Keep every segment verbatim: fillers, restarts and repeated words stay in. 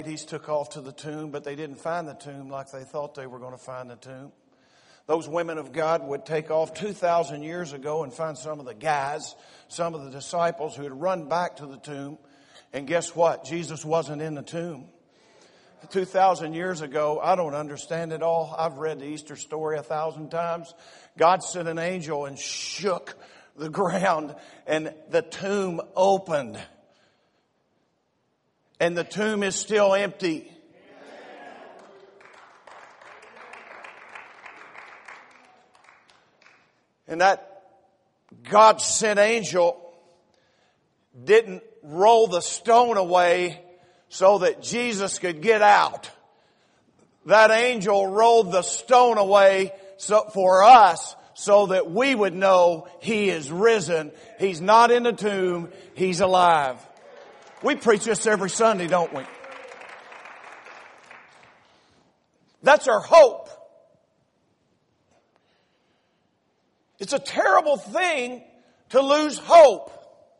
He's took off to the tomb, but they didn't find the tomb like they thought they were going to find the tomb. Those women of God would take off two thousand years ago and find some of the guys, some of the disciples who had run back to the tomb. And guess what? Jesus wasn't in the tomb. two thousand years ago, I don't understand it all. I've read the Easter story a thousand times. God sent an angel and shook the ground, and the tomb opened. And the tomb is still empty. And that God-sent angel didn't roll the stone away so that Jesus could get out. That angel rolled the stone away so, for us so that we would know He is risen. He's not in the tomb. He's alive. We preach this every Sunday, don't we? That's our hope. It's a terrible thing to lose hope.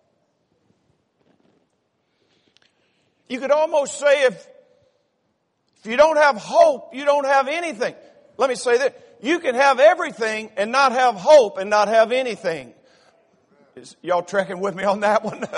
You could almost say if, if you don't have hope, you don't have anything. Let me say this. You can have everything and not have hope and not have anything. Is y'all trekking with me on that one?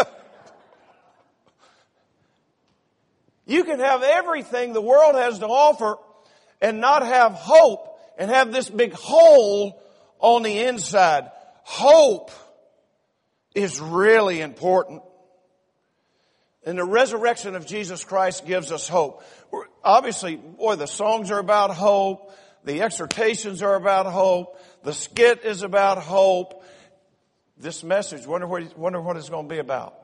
You can have everything the world has to offer and not have hope and have this big hole on the inside. Hope is really important. And the resurrection of Jesus Christ gives us hope. We're, obviously, boy, the songs are about hope. The exhortations are about hope. The skit is about hope. This message, wonder what, wonder what it's going to be about.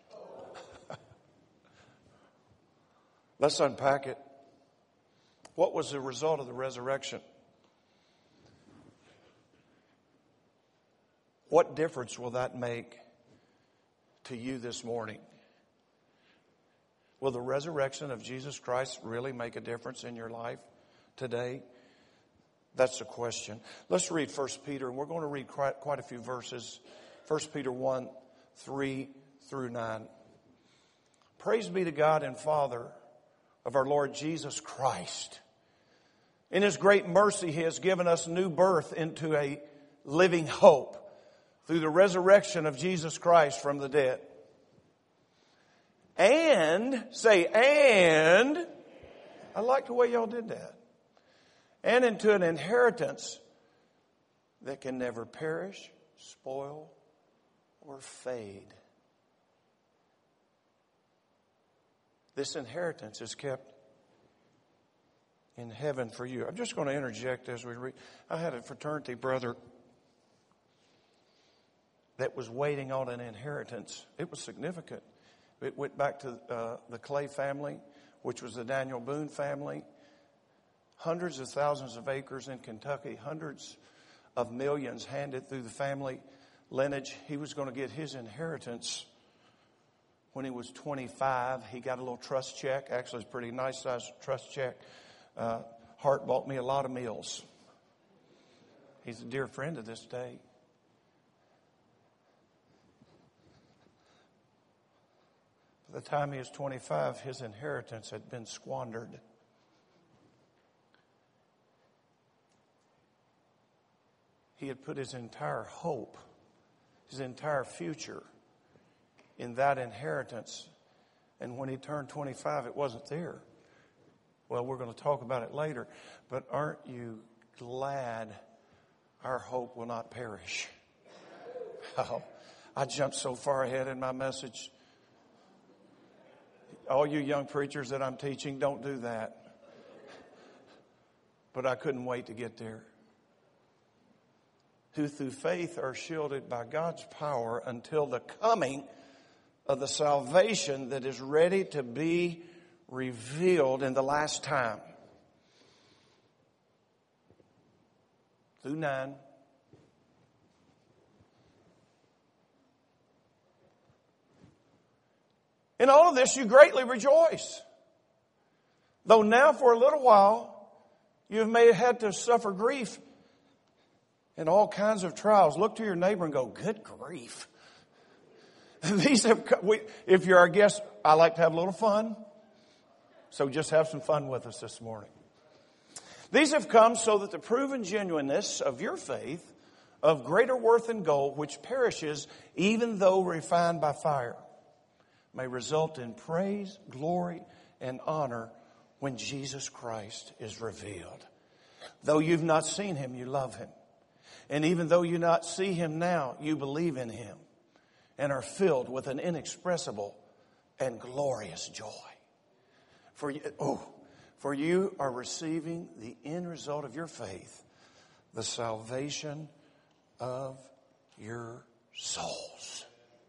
Let's unpack it. What was the result of the resurrection? What difference will that make to you this morning? Will the resurrection of Jesus Christ really make a difference in your life today? That's the question. Let's read First Peter, and we're going to read quite, quite a few verses. First Peter one, three through nine. Praise be to God and Father of our Lord Jesus Christ. In His great mercy, He has given us new birth into a living hope through the resurrection of Jesus Christ from the dead. And, say, and, I like the way y'all did that. And into an inheritance that can never perish, spoil, or fade. This inheritance is kept in heaven for you. I'm just going to interject as we read. I had a fraternity brother that was waiting on an inheritance. It was significant. It went back to uh, the Clay family, which was the Daniel Boone family. Hundreds of thousands of acres in Kentucky, hundreds of millions handed through the family lineage. He was going to get his inheritance when he was twenty-five. He got a little trust check. Actually, it's a pretty nice size trust check. Uh, Hart bought me a lot of meals. He's a dear friend to this day. By the time he was twenty-five, his inheritance had been squandered. He had put his entire hope, his entire future in that inheritance. And when he turned twenty-five, it wasn't there. Well, we're going to talk about it later. But aren't you glad our hope will not perish? Oh, I jumped so far ahead in my message. All you young preachers that I'm teaching, don't do that. But I couldn't wait to get there. Who through faith are shielded by God's power until the coming of the salvation that is ready to be revealed in the last time. Through nine. In all of this you greatly rejoice. Though now for a little while you have may had to suffer grief in all kinds of trials. Look to your neighbor and go, good grief. These have, we, if you're our guest, I like to have a little fun. So just have some fun with us this morning. These have come so that the proven genuineness of your faith, of greater worth than gold, which perishes even though refined by fire, may result in praise, glory, and honor when Jesus Christ is revealed. Though you've not seen him, you love him. And even though you not see him now, you believe in him and are filled with an inexpressible and glorious joy. For you, oh, for you are receiving the end result of your faith, the salvation of your souls.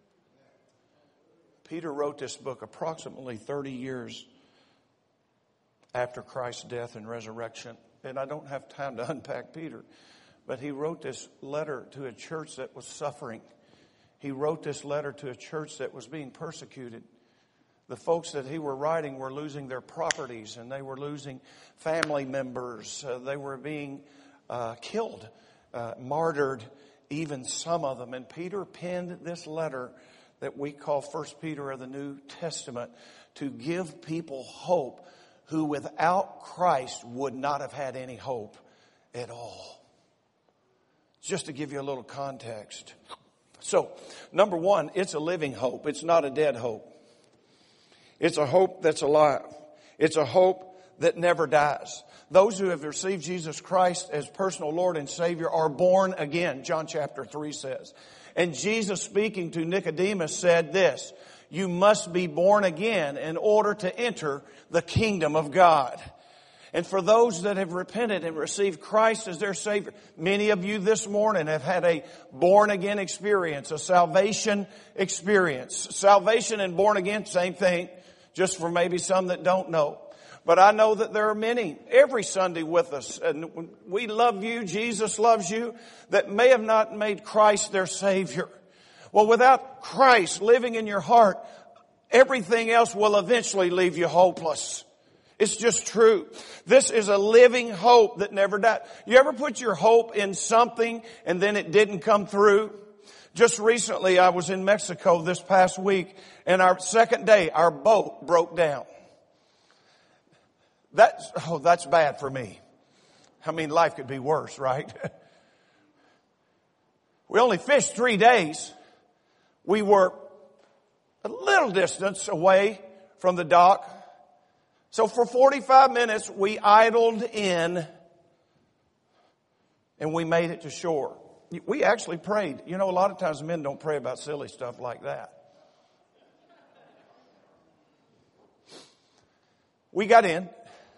Peter wrote this book approximately thirty years after Christ's death and resurrection. And I don't have time to unpack Peter, but he wrote this letter to a church that was suffering. He wrote this letter to a church that was being persecuted. The folks that he were writing were losing their properties, and they were losing family members. Uh, they were being uh, killed, uh, martyred, even some of them. And Peter penned this letter that we call First Peter of the New Testament to give people hope who without Christ would not have had any hope at all. Just to give you a little context. So, number one, it's a living hope. It's not a dead hope. It's a hope that's alive. It's a hope that never dies. Those who have received Jesus Christ as personal Lord and Savior are born again, John chapter three says. And Jesus, speaking to Nicodemus, said this: you must be born again in order to enter the kingdom of God. And for those that have repented and received Christ as their Savior, many of you this morning have had a born again experience, a salvation experience. Salvation and born again, same thing, just for maybe some that don't know. But I know that there are many every Sunday with us, and we love you, Jesus loves you, that may have not made Christ their Savior. Well, without Christ living in your heart, everything else will eventually leave you hopeless. It's just true. This is a living hope that never dies. You ever put your hope in something and then it didn't come through? Just recently, I was in Mexico this past week, and our second day, our boat broke down. That's, oh, that's bad for me. I mean, life could be worse, right? We only fished three days. We were a little distance away from the dock. So for forty-five minutes, we idled in and we made it to shore. We actually prayed. You know, a lot of times men don't pray about silly stuff like that. We got in.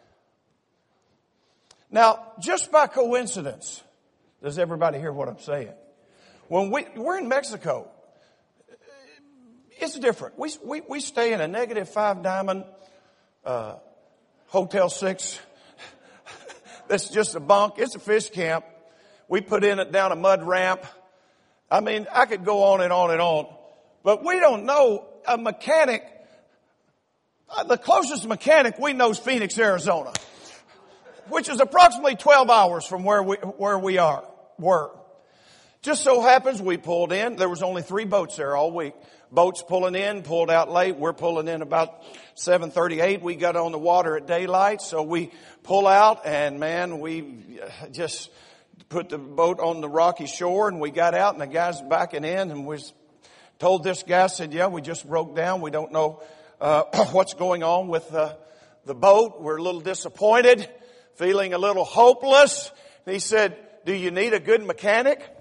Now, just by coincidence, does everybody hear what I'm saying? When we, we're in Mexico, it's different. We, we, we stay in a negative five diamond, uh, Hotel six. That's just a bunk. It's a fish camp. We put in it down a mud ramp. I mean, I could go on and on and on. But we don't know a mechanic. Uh, the closest mechanic we know is Phoenix, Arizona, which is approximately twelve hours from where we, where we are, were. Just so happens we pulled in. There was only three boats there all week. Boats pulling in, pulled out late. We're pulling in about seven thirty-eight. We got on the water at daylight, so we pull out, and man, we just put the boat on the rocky shore, and we got out, and the guy's backing in, and we told this guy, said, yeah, we just broke down. We don't know uh, what's going on with the, the boat. We're a little disappointed, feeling a little hopeless. And he said, do you need a good mechanic?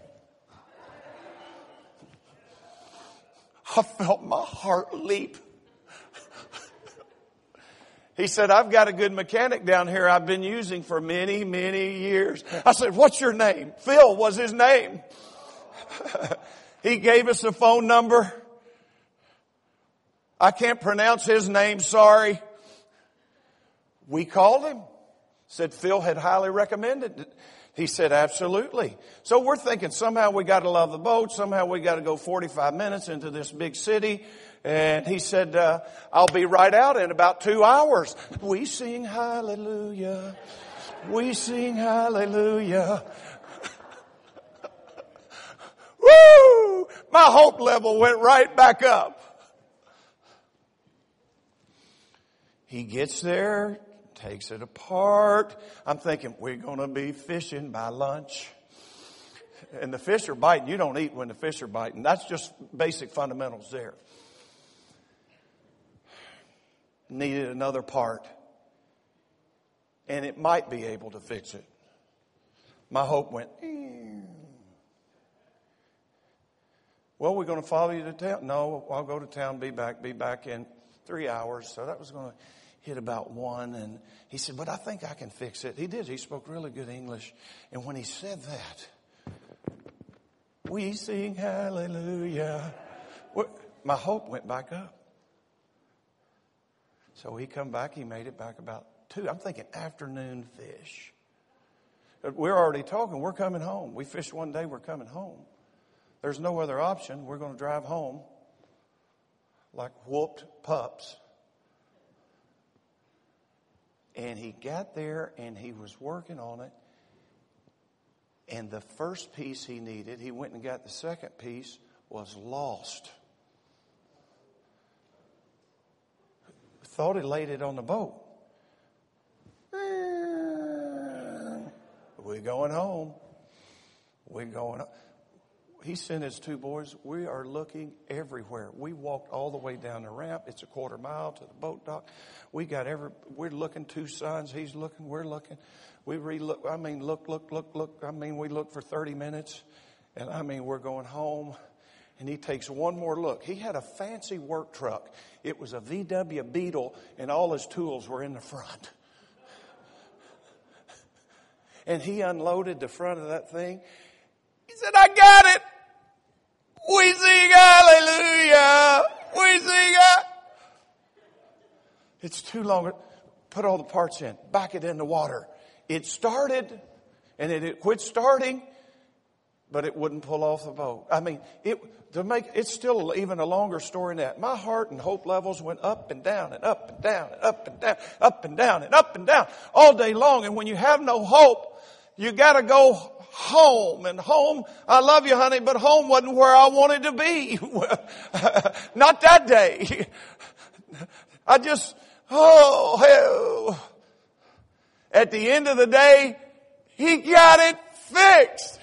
I felt my heart leap. He said, I've got a good mechanic down here I've been using for many, many years. I said, what's your name? Phil was his name. He gave us a phone number. I can't pronounce his name, sorry. We called him. Said Phil had highly recommended it. He said, absolutely. So we're thinking somehow we got to love the boat. Somehow we got to go forty-five minutes into this big city. And he said, uh, I'll be right out in about two hours. We sing hallelujah. We sing hallelujah. Woo! My hope level went right back up. He gets there, takes it apart. I'm thinking, we're going to be fishing by lunch. And the fish are biting. You don't eat when the fish are biting. That's just basic fundamentals there. Needed another part. And it might be able to fix it. My hope went, eh. Well, we're going to follow you to town. No, I'll go to town, be back, be back in three hours. So that was going to hit about one. And he said, but I think I can fix it. He did. He spoke really good English. And when he said that, we sing hallelujah. My hope went back up. So he come back. He made it back about two. I'm thinking afternoon fish. We're already talking. We're coming home. We fished one day. We're coming home. There's no other option. We're going to drive home like whooped pups. And he got there and he was working on it. And the first piece he needed, he went and got the second piece, was lost. Thought he laid it on the boat. We're going home. We're going home. He sent his two boys. We are looking everywhere. We walked all the way down the ramp. It's a quarter mile to the boat dock. We got every, we're looking two signs. He's looking, we're looking. We re-look, I mean, look, look, look, look. I mean, we looked for thirty minutes. And I mean, we're going home. And he takes one more look. He had a fancy work truck. It was a V W Beetle, and all his tools were in the front. And he unloaded the front of that thing. He said, I got it. We sing hallelujah. We sing it. It's too long. Put all the parts in. Back it in the water. It started, and it, it quit starting, but it wouldn't pull off the boat. I mean, it to make it's still even a longer story than that. My heart and hope levels went up and down and up and down and up and down, up and down and up and down all day long. And when you have no hope, you got to go home. And home, I love you, honey, but home wasn't where I wanted to be. Not that day. I just, oh, hell. At the end of the day, he got it fixed.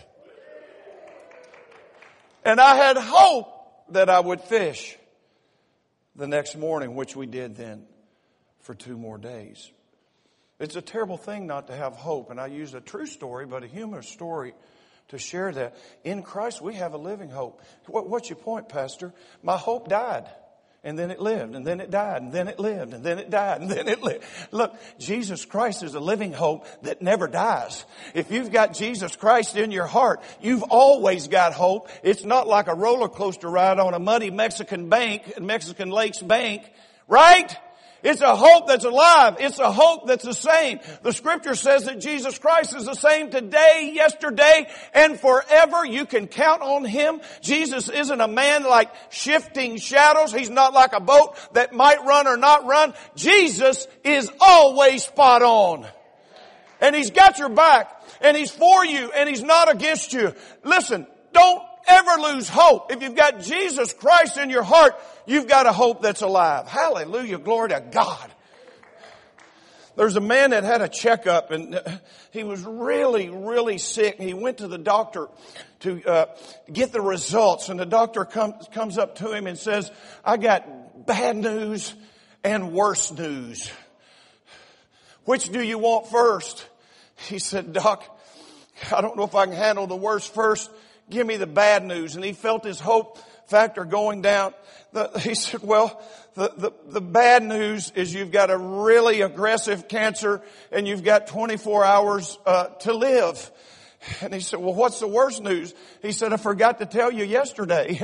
And I had hope that I would fish the next morning, which we did then for two more days. It's a terrible thing not to have hope. And I use a true story, but a humorous story to share that. In Christ, we have a living hope. What, what's your point, Pastor? My hope died. And then it lived, and then it died, and then it lived, and then it died, and then it lived. Look, Jesus Christ is a living hope that never dies. If you've got Jesus Christ in your heart, you've always got hope. It's not like a roller coaster ride on a muddy Mexican bank, Mexican Lakes bank, right? It's a hope that's alive. It's a hope that's the same. The scripture says that Jesus Christ is the same today, yesterday, and forever. You can count on Him. Jesus isn't a man like shifting shadows. He's not like a boat that might run or not run. Jesus is always spot on. And He's got your back. And He's for you. And He's not against you. Listen, don't ever lose hope. If you've got Jesus Christ in your heart, you've got a hope that's alive. Hallelujah. Glory to God. There's a man that had a checkup and he was really, really sick. He went to the doctor to uh, get the results. And the doctor comes comes up to him and says, I got bad news and worse news. Which do you want first? He said, Doc, I don't know if I can handle the worst first. Give me the bad news. And he felt his hope factor going down. The, he said, well, the, the, the bad news is you've got a really aggressive cancer and you've got twenty-four hours uh, to live. And he said, well, what's the worst news? He said, I forgot to tell you yesterday.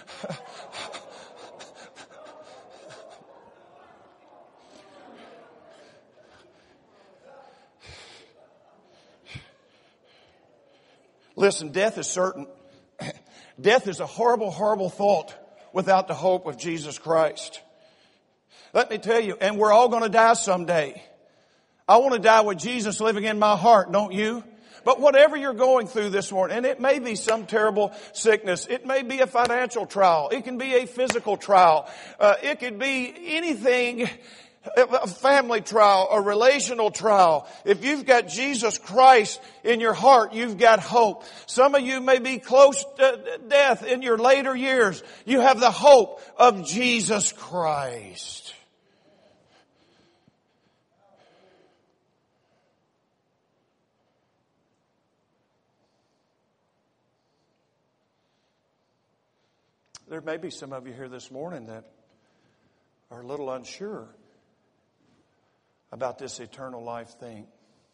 Listen, death is certain. Death is a horrible, horrible thought without the hope of Jesus Christ. Let me tell you, and we're all going to die someday. I want to die with Jesus living in my heart, don't you? But whatever you're going through this morning, and it may be some terrible sickness, it may be a financial trial, it can be a physical trial, uh, it could be anything a family trial, a relational trial. If you've got Jesus Christ in your heart, you've got hope. Some of you may be close to death in your later years. You have the hope of Jesus Christ. There may be some of you here this morning that are a little unsure about this eternal life thing.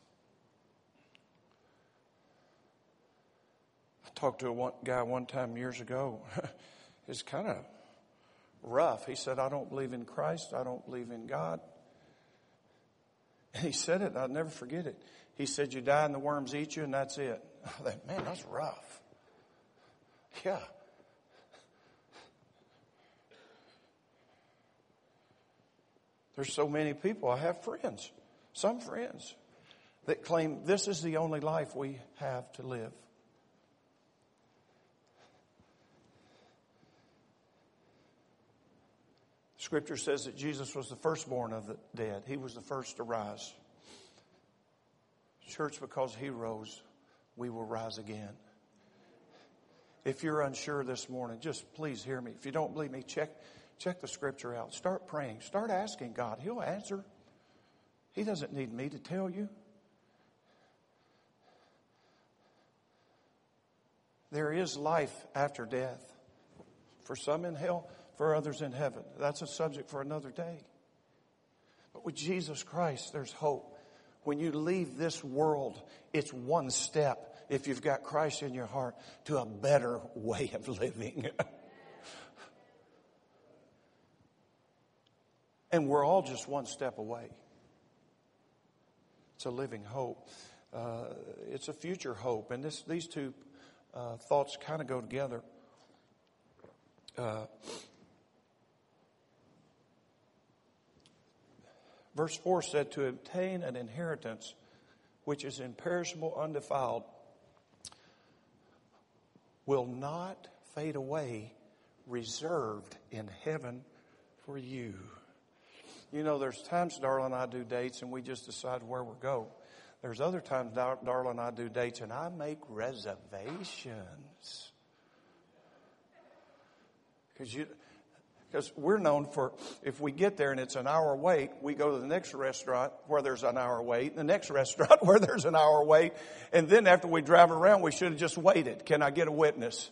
I talked to a one, guy one time years ago. It's kind of rough. He said, I don't believe in Christ. I don't believe in God. And he said it, and I'll never forget it. He said, you die and the worms eat you, and that's it. I thought, man, that's rough. Yeah. There's so many people. I have friends, some friends, that claim this is the only life we have to live. Scripture says that Jesus was the firstborn of the dead. He was the first to rise. Church, because He rose, we will rise again. If you're unsure this morning, just please hear me. If you don't believe me, check Check the Scripture out. Start praying. Start asking God. He'll answer. He doesn't need me to tell you. There is life after death. For some in hell, for others in heaven. That's a subject for another day. But with Jesus Christ, there's hope. When you leave this world, it's one step, if you've got Christ in your heart, to a better way of living. And we're all just one step away. It's a living hope. Uh, it's a future hope. And this, these two uh, thoughts kind of go together. Uh, verse four said, to obtain an inheritance which is imperishable, undefiled, will not fade away, reserved in heaven for you. You know, there's times Darla and I do dates and we just decide where we'll go. There's other times Darla and I do dates and I make reservations. Because you, because we're known for, if we get there and it's an hour wait, we go to the next restaurant where there's an hour wait, the next restaurant where there's an hour wait, and then after we drive around, we should have just waited. Can I get a witness?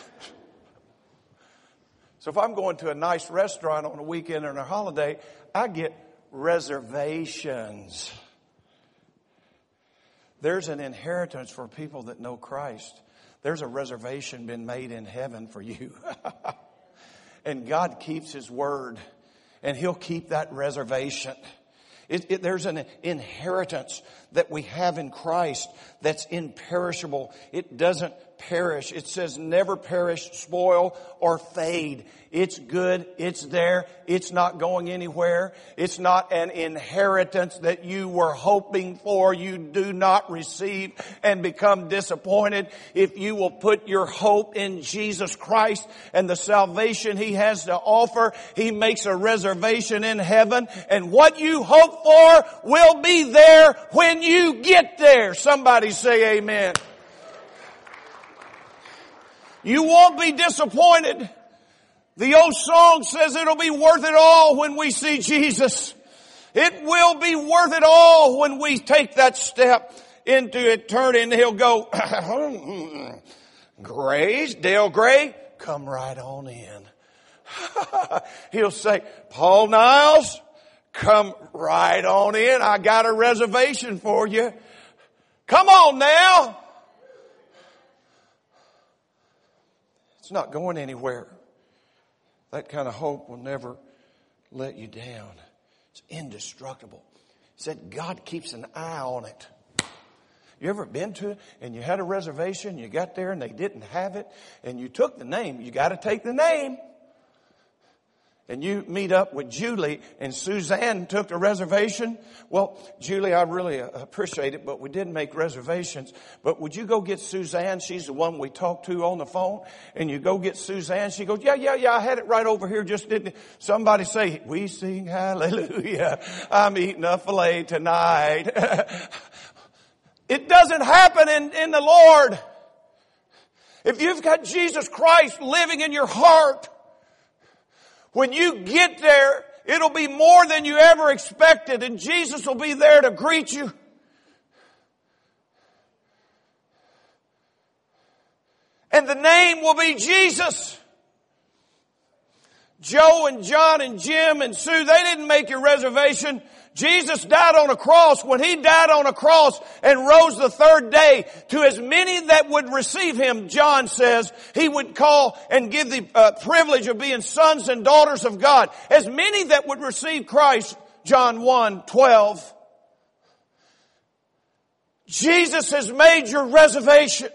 So if I'm going to a nice restaurant on a weekend or on a holiday, I get reservations. There's an inheritance for people that know Christ. There's a reservation been made in heaven for you. And God keeps His word. And He'll keep that reservation. It, it, there's an inheritance that we have in Christ that's imperishable. It doesn't perish. It says never perish, spoil, or fade. It's good. It's there. It's not going anywhere. It's not an inheritance that you were hoping for. You do not receive and become disappointed. If you will put your hope in Jesus Christ and the salvation He has to offer, He makes a reservation in heaven. And what you hope for will be there when you get there. Somebody say amen. You won't be disappointed. The old song says it'll be worth it all when we see Jesus. It will be worth it all when we take that step into eternity. And He'll go, Grace, Dale Gray, come right on in. He'll say, Paul Niles, come right on in. I got a reservation for you. Come on now. It's not going anywhere. That kind of hope will never let you down. It's indestructible. He said God keeps an eye on it. You ever been to it and you had a reservation, you got there and they didn't have it, and you took the name. You got to take the name. and you meet up with Julie and Suzanne took the reservation, well, Julie, I really appreciate it, but we did make reservations. But would you go get Suzanne? She's the one we talked to on the phone. And you go get Suzanne. She goes, yeah, yeah, yeah, I had it right over here. Just didn't somebody say, we sing hallelujah. I'm eating a filet tonight. It doesn't happen in, in the Lord. If you've got Jesus Christ living in your heart, when you get there, it'll be more than you ever expected, and Jesus will be there to greet you. And the name will be Jesus. Joe and John and Jim and Sue, they didn't make your reservation. Jesus died on a cross. When He died on a cross and rose the third day, to as many that would receive Him, John says, He would call and give the uh, privilege of being sons and daughters of God. As many that would receive Christ, John one twelve. Jesus has made your reservation.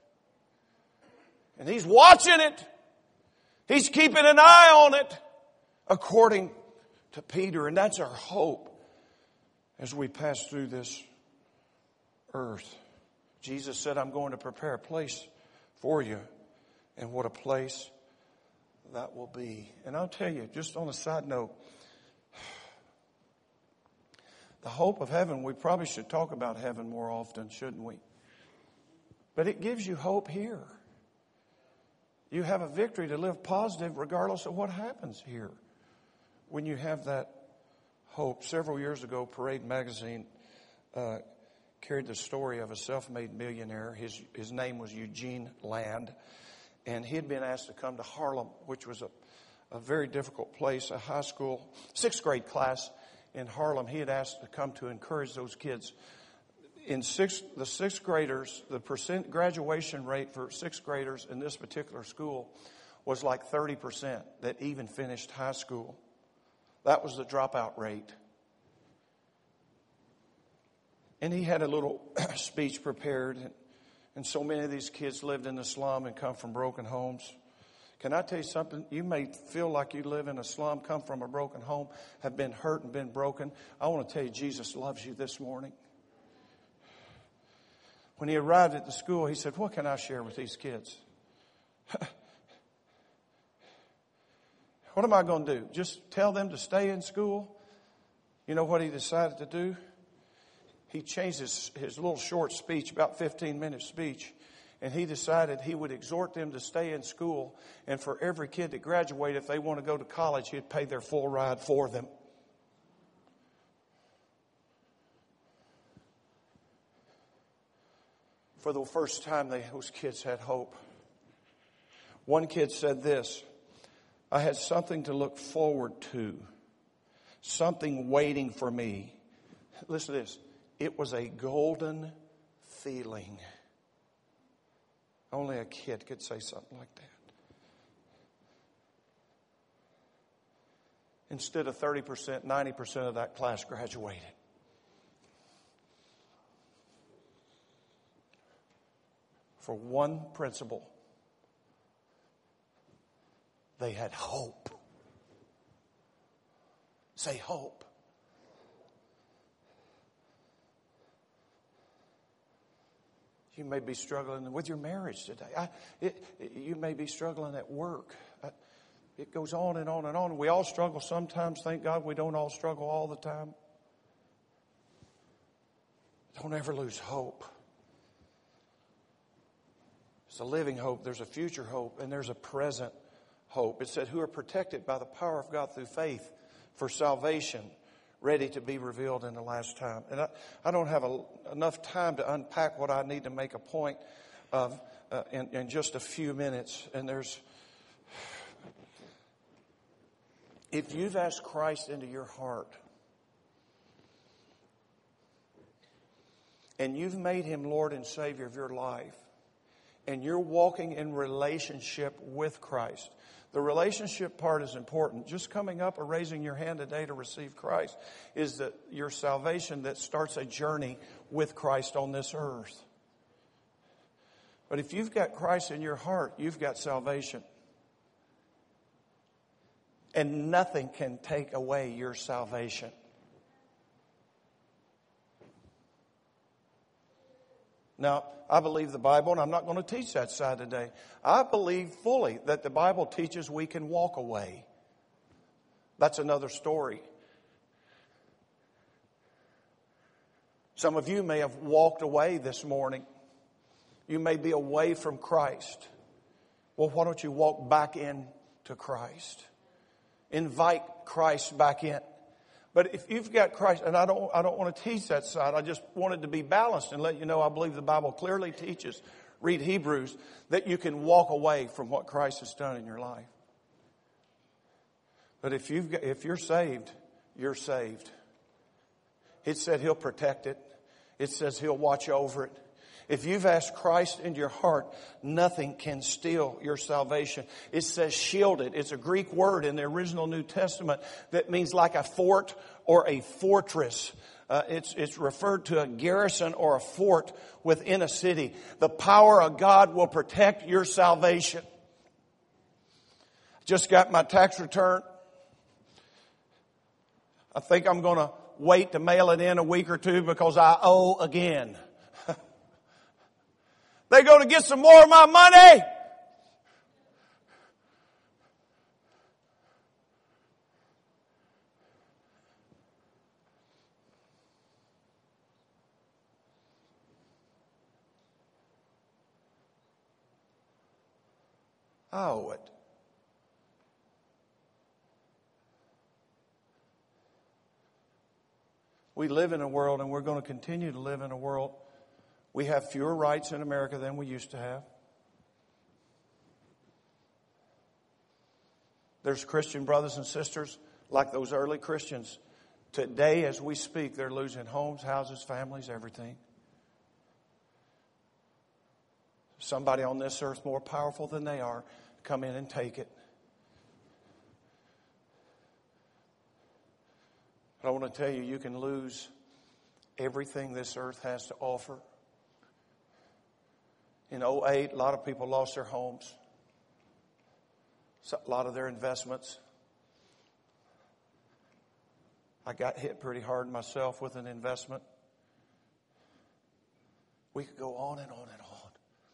And He's watching it. He's keeping an eye on it, according to Peter. And that's our hope as we pass through this earth. Jesus said, I'm going to prepare a place for you. And what a place that will be. And I'll tell you, just on a side note, the hope of heaven, we probably should talk about heaven more often, shouldn't we? But it gives you hope here. You have a victory to live positive regardless of what happens here. When you have that hope. Several years ago, Parade Magazine uh, carried the story of a self-made millionaire. His, his name was Eugene Land. And he had been asked to come to Harlem, which was a, a very difficult place, a high school, sixth grade class in Harlem. He had asked to come to encourage those kids. In sixth, the sixth graders, the percent graduation rate for sixth graders in this particular school was like thirty percent that even finished high school. That was the dropout rate. And he had a little speech prepared. And, and so many of these kids lived in the slum and come from broken homes. Can I tell you something? You may feel like you live in a slum, come from a broken home, have been hurt and been broken. I want to tell you, Jesus loves you this morning. When he arrived at the school, he said, what can I share with these kids? What am I going to do? Just tell them to stay in school? You know what he decided to do? He changed his, his little short speech, about fifteen minute speech, and he decided he would exhort them to stay in school, and for every kid that graduated, if they want to go to college, he'd pay their full ride for them. For the first time, they, those kids had hope. One kid said this, I had something to look forward to, something waiting for me. Listen to this. It was a golden feeling. Only a kid could say something like that. Instead of thirty percent, ninety percent of that class graduated. For one principle. They had hope. Say hope. You may be struggling with your marriage today. I, it, it, you may be struggling at work. I, it goes on and on and on. We all struggle sometimes. Thank God we don't all struggle all the time. Don't ever lose hope. There's a living hope. There's a future hope. And there's a present hope. It said, who are protected by the power of God through faith for salvation, ready to be revealed in the last time. And I, I don't have a, enough time to unpack what I need to make a point of uh, in, in just a few minutes. And there's, if you've asked Christ into your heart, and you've made Him Lord and Savior of your life, and you're walking in relationship with Christ. The relationship part is important. Just coming up or raising your hand today to receive Christ is that your salvation that starts a journey with Christ on this earth. But if you've got Christ in your heart, you've got salvation. and nothing can take away your salvation. Now, I believe the Bible, and I'm not going to teach that side today. I believe fully that the Bible teaches we can walk away. That's another story. Some of you may have walked away this morning. You may be away from Christ. Well, why don't you walk back in to Christ? Invite Christ back in. But if you've got Christ, and I don't, I don't want to teach that side. I just wanted to be balanced and let you know I believe the Bible clearly teaches, read Hebrews, that you can walk away from what Christ has done in your life. But if you've got, if you're saved, you're saved. It said He'll protect it. It says He'll watch over it. If you've asked Christ into your heart, nothing can steal your salvation. It says shielded. It's a Greek word in the original New Testament that means like a fort or a fortress. Uh, it's, it's referred to a garrison or a fort within a city. The power of God will protect your salvation. Just got my tax return. I think I'm going to wait to mail it in a week or two because I owe again. They go to get some more of my money. I owe it. We live in a world, and we're going to continue to live in a world. We have fewer rights in America than we used to have. There's Christian brothers and sisters like those early Christians. Today, as we speak, they're losing homes, houses, families, everything. Somebody on this earth more powerful than they are, come in and take it. But I want to tell you, you can lose everything this earth has to offer. In oh eight, a lot of people lost their homes, a lot of their investments. I got hit pretty hard myself with an investment. We could go on and on and on.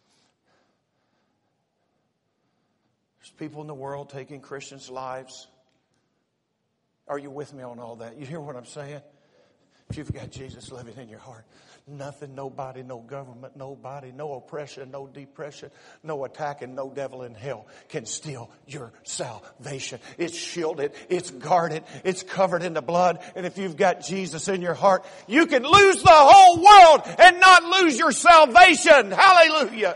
There's people in the world taking Christians' lives. Are you with me on all that? You hear what I'm saying? If you've got Jesus living in your heart, nothing, nobody, no government, nobody, no oppression, no depression, no attack, and no devil in hell can steal your salvation. It's shielded, it's guarded, it's covered in the blood. And if you've got Jesus in your heart, you can lose the whole world and not lose your salvation. Hallelujah.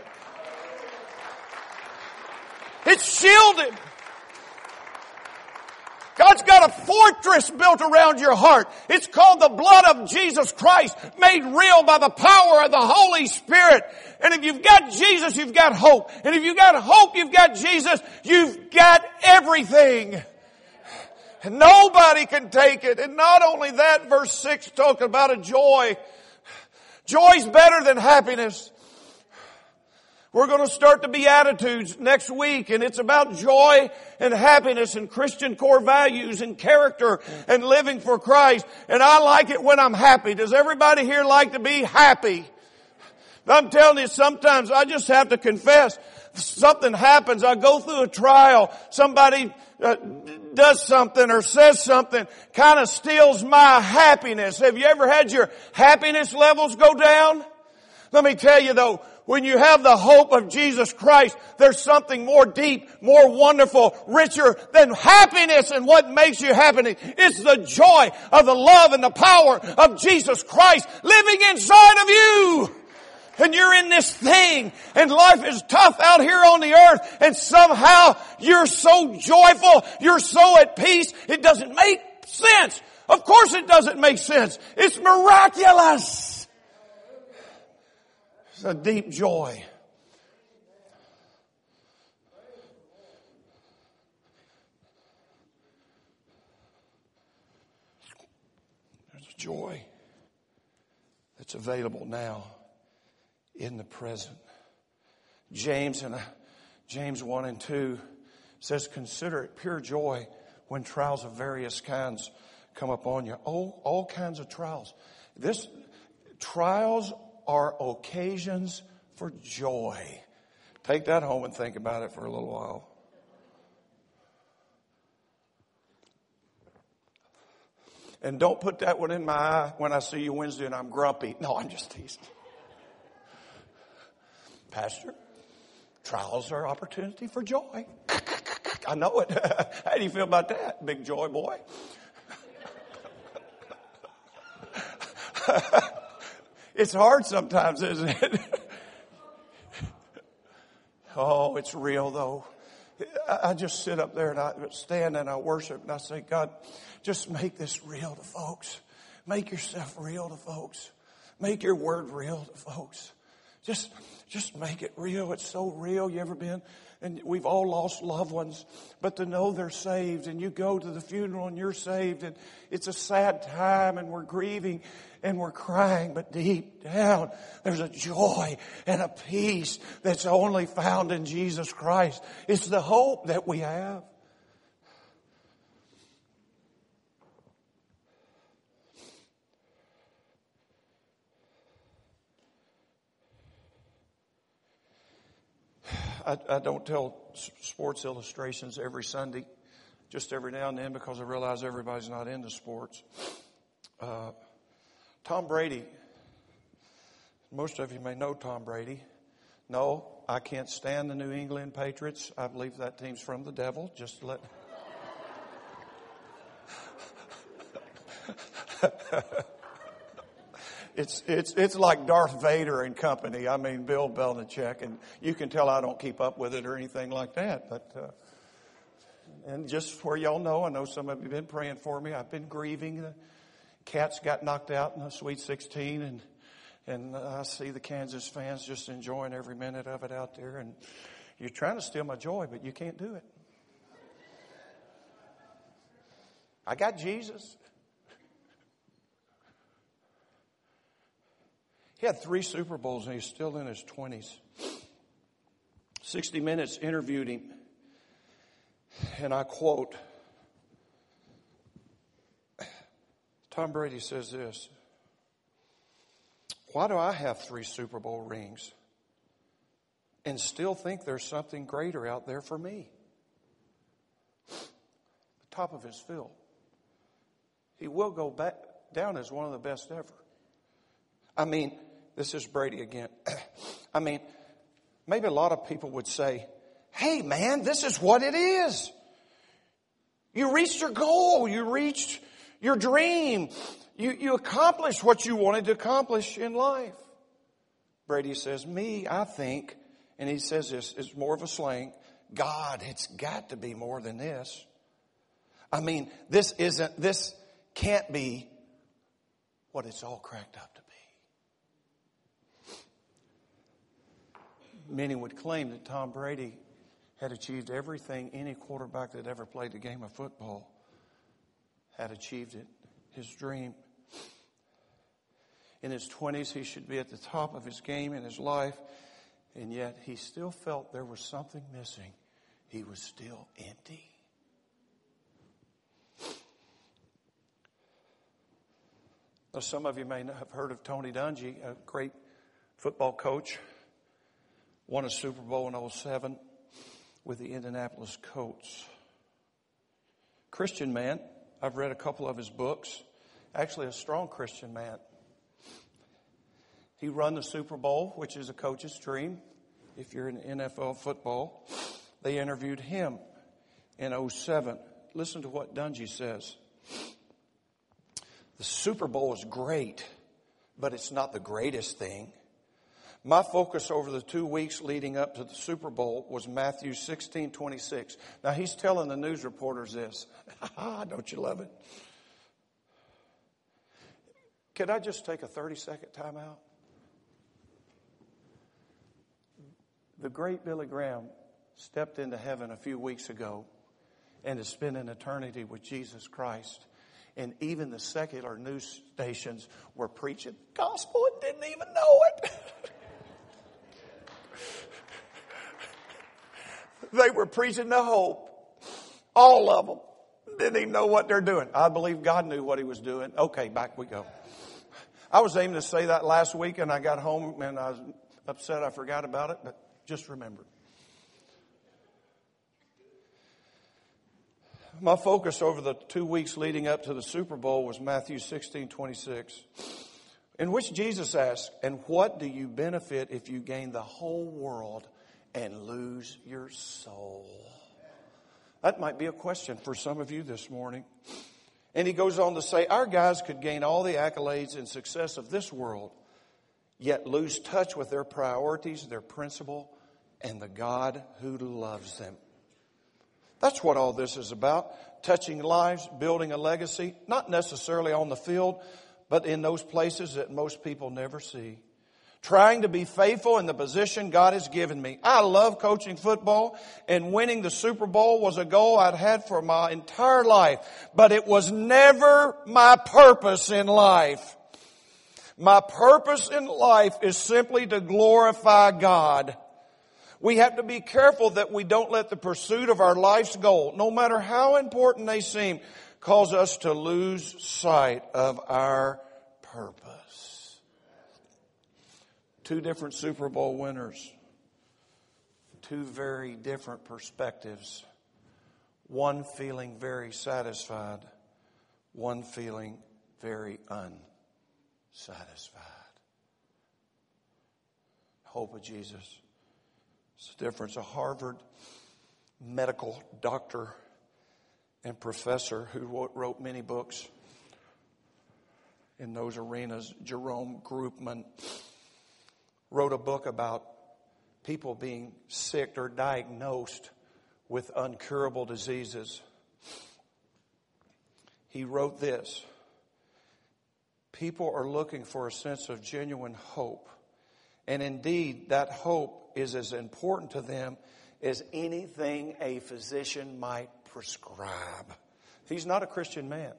It's shielded. God's got a fortress built around your heart. It's called the blood of Jesus Christ, made real by the power of the Holy Spirit. And if you've got Jesus, you've got hope. And if you've got hope, you've got Jesus, you've got everything. And nobody can take it. And not only that, verse six talks about a joy. Joy's better than happiness. We're going to start the Beatitudes next week, and it's about joy and happiness and Christian core values and character and living for Christ. And I like it when I'm happy. Does everybody here like to be happy? I'm telling you, sometimes I just have to confess. Something happens. I go through a trial. Somebody uh, does something or says something, kind of steals my happiness. Have you ever had your happiness levels go down? Let me tell you though, when you have the hope of Jesus Christ, there's something more deep, more wonderful, richer than happiness. And what makes you happy? It's the joy of the love and the power of Jesus Christ living inside of you. And you're in this thing, and life is tough out here on the earth, and somehow you're so joyful, you're so at peace, it doesn't make sense. Of course it doesn't make sense. It's miraculous. It's a deep joy. There's a joy that's available now in the present. James and James one and two says, consider it pure joy when trials of various kinds come upon you. All, all kinds of trials. This, trials are occasions for joy. Take that home and think about it for a little while. And don't put that one in my eye when I see you Wednesday and I'm grumpy. No, I'm just teasing. Pastor, trials are opportunity for joy. I know it. How do you feel about that, big joy boy? It's hard sometimes, isn't it? Oh, it's real though. I just sit up there and I stand and I worship and I say, God, just make this real to folks. Make yourself real to folks. Make your word real to folks. Just, just make it real. It's so real. You ever been? And we've all lost loved ones, but to know they're saved and you go to the funeral and you're saved and it's a sad time and we're grieving and we're crying, but deep down there's a joy and a peace that's only found in Jesus Christ. It's the hope that we have. I, I don't tell sports illustrations every Sunday, just every now and then, because I realize everybody's not into sports. Uh, Tom Brady, most of you may know Tom Brady. No, I can't stand the New England Patriots. I believe that team's from the devil, just to let... It's, it's, it's like Darth Vader and company. I mean, Bill Belichick, and you can tell I don't keep up with it or anything like that. But, uh, and just where y'all know, I know some of you have been praying for me. I've been grieving. The Cats got knocked out in the Sweet sixteen, and, and I see the Kansas fans just enjoying every minute of it out there. And you're trying to steal my joy, but you can't do it. I got Jesus. He had three Super Bowls and he's still in his twenties. sixty minutes interviewed him. And I quote, Tom Brady says this, "Why do I have three Super Bowl rings and still think there's something greater out there for me?" The top of his fill. He will go back down as one of the best ever. I mean, this is Brady again. I mean, maybe a lot of people would say, "Hey man, this is what it is. You reached your goal. You reached your dream. You, you accomplished what you wanted to accomplish in life." Brady says, "Me, I think," and he says this, it's more of a slang, "God, it's got to be more than this. I mean, this isn't, this can't be what it's all cracked up to be." Many would claim that Tom Brady had achieved everything any quarterback that ever played the game of football had achieved it. His dream. In his twenties, he should be at the top of his game in his life, and yet he still felt there was something missing. He was still empty. Now, some of you may not have heard of Tony Dungy, a great football coach. Won a Super Bowl in oh seven with the Indianapolis Colts. Christian man. I've read a couple of his books. Actually, a strong Christian man. He won the Super Bowl, which is a coach's dream. If you're in N F L football, they interviewed him in oh seven. Listen to what Dungy says. "The Super Bowl is great, but it's not the greatest thing. My focus over the two weeks leading up to the Super Bowl was Matthew sixteen twenty-six. Now, he's telling the news reporters this. Don't you love it? Could I just take a thirty-second time out? The great Billy Graham stepped into heaven a few weeks ago and has spent an eternity with Jesus Christ. And even the secular news stations were preaching the gospel and didn't even know it. They were preaching the hope. All of them. Didn't even know what they're doing. I believe God knew what he was doing. Okay, back we go. I was aiming to say that last week, and I got home and I was upset I forgot about it, but just remembered. My focus over the two weeks leading up to the Super Bowl was Matthew sixteen twenty-six, in which Jesus asked, "And what do you benefit if you gain the whole world and lose your soul?" That might be a question for some of you this morning. And he goes on to say, our guys could gain all the accolades and success of this world, yet lose touch with their priorities, their principle, and the God who loves them. That's what all this is about. Touching lives, building a legacy, not necessarily on the field, but in those places that most people never see. Trying to be faithful in the position God has given me. I love coaching football, and winning the Super Bowl was a goal I'd had for my entire life. But it was never my purpose in life. My purpose in life is simply to glorify God. We have to be careful that we don't let the pursuit of our life's goal, no matter how important they seem, cause us to lose sight of our purpose. Two different Super Bowl winners. Two very different perspectives. One feeling very satisfied. One feeling very unsatisfied. Hope of Jesus. It's the difference. A Harvard medical doctor and professor who wrote many books in those arenas, Jerome Groopman, wrote a book about people being sick or diagnosed with incurable diseases. He wrote this: people are looking for a sense of genuine hope. And indeed, that hope is as important to them as anything a physician might prescribe. He's not a Christian man.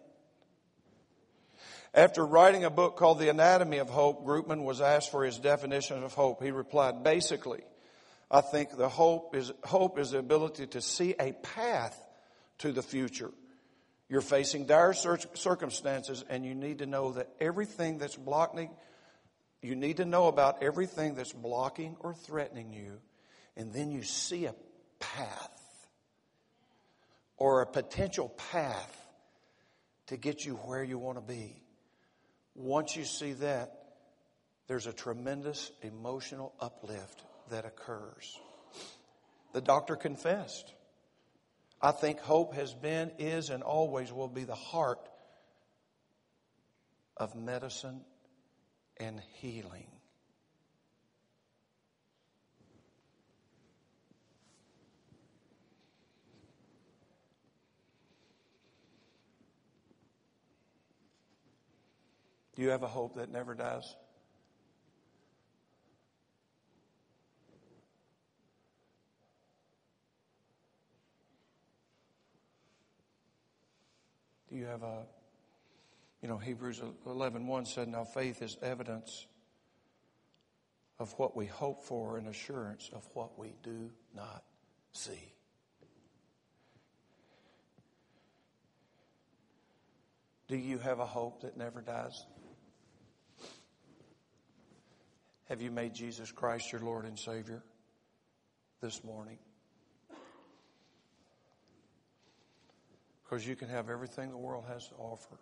After writing a book called The Anatomy of Hope, Groopman was asked for his definition of hope. He replied, basically, I think the hope is hope is the ability to see a path to the future. You're facing dire circumstances, and you need to know that everything that's blocking, you need to know about everything that's blocking or threatening you, and then you see a path or a potential path to get you where you want to be. Once you see that, there's a tremendous emotional uplift that occurs. The doctor confessed, I think hope has been, is, and always will be the heart of medicine and healing. Do you have a hope that never dies? Do you have a, you know, Hebrews eleven one said, now faith is evidence of what we hope for and assurance of what we do not see. Do you have a hope that never dies? Have you made Jesus Christ your Lord and Savior this morning? Because you can have everything the world has to offer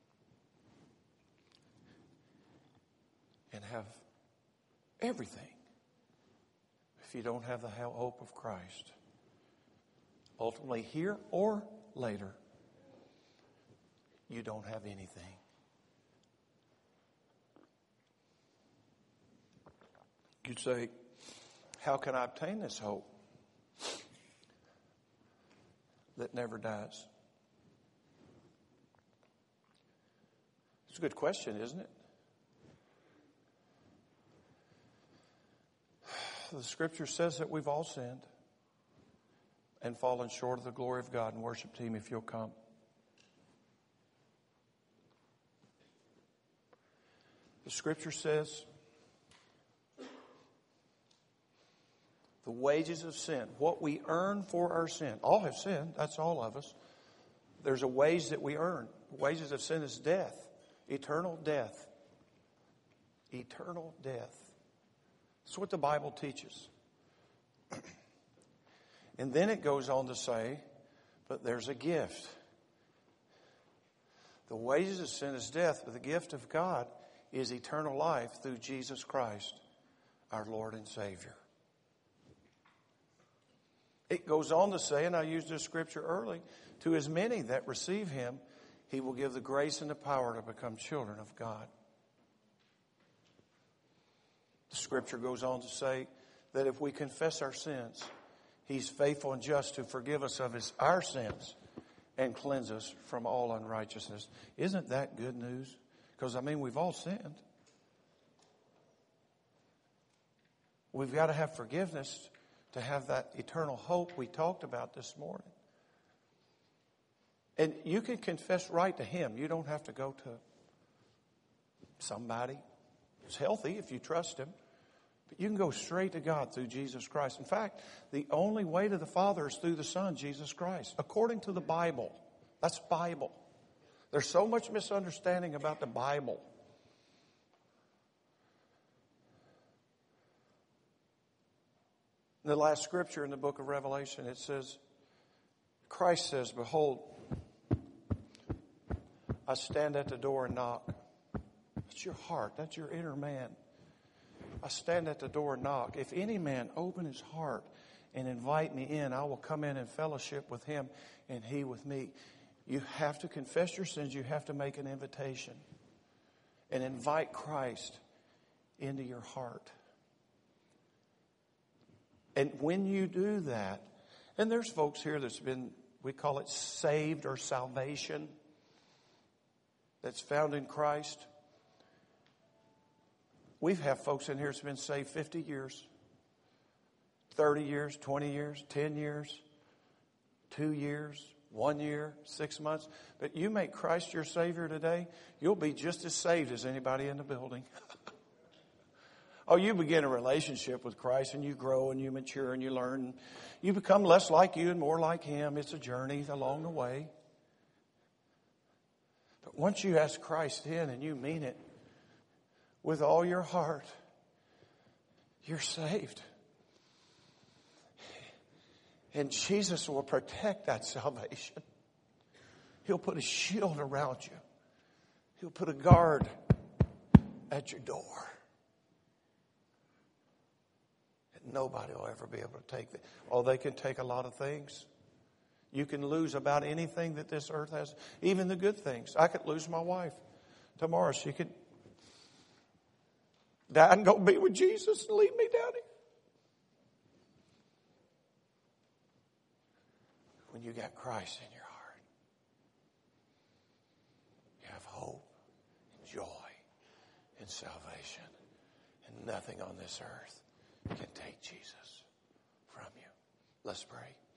and have everything if you don't have the hope of Christ. Ultimately, here or later, you don't have anything. You'd say, how can I obtain this hope that never dies? It's a good question, isn't it? The Scripture says that we've all sinned and fallen short of the glory of God. And worship team, if you'll come. The Scripture says the wages of sin, what we earn for our sin. All have sinned, that's all of us. There's a wage that we earn. The wages of sin is death. Eternal death. Eternal death. That's what the Bible teaches. And then it goes on to say, but there's a gift. The wages of sin is death, but the gift of God is eternal life through Jesus Christ, our Lord and Savior. It goes on to say, and I used this scripture early, to as many that receive him, he will give the grace and the power to become children of God. The scripture goes on to say that if we confess our sins, he's faithful and just to forgive us of his, our sins and cleanse us from all unrighteousness. Isn't that good news? Because, I mean, we've all sinned. We've got to have forgiveness to have that eternal hope we talked about this morning. And you can confess right to him. You don't have to go to somebody. It's healthy if you trust him. But you can go straight to God through Jesus Christ. In fact, the only way to the Father is through the Son, Jesus Christ, according to the Bible. That's Bible. There's so much misunderstanding about the Bible. In the last scripture in the book of Revelation, it says, Christ says, behold, I stand at the door and knock. That's your heart. That's your inner man. I stand at the door and knock. If any man open his heart and invite me in, I will come in and fellowship with him and he with me. You have to confess your sins. You have to make an invitation and invite Christ into your heart. And when you do that, and there's folks here that's been, we call it saved or salvation, that's found in Christ. We've had folks in here that's been saved fifty years, thirty years, twenty years, ten years, two years, one year, six months. But you make Christ your Savior today, you'll be just as saved as anybody in the building. Oh, you begin a relationship with Christ and you grow and you mature and you learn. You become less like you and more like him. It's a journey along the way. But once you ask Christ in and you mean it with all your heart, you're saved. And Jesus will protect that salvation. He'll put a shield around you. He'll put a guard at your door. Nobody will ever be able to take that. Oh, they can take a lot of things. You can lose about anything that this earth has, even the good things. I could lose my wife tomorrow. She could die and go be with Jesus and leave me down here. When you got Christ in your heart, you have hope and joy and salvation. And nothing on this earth can take Jesus from you. Let's pray.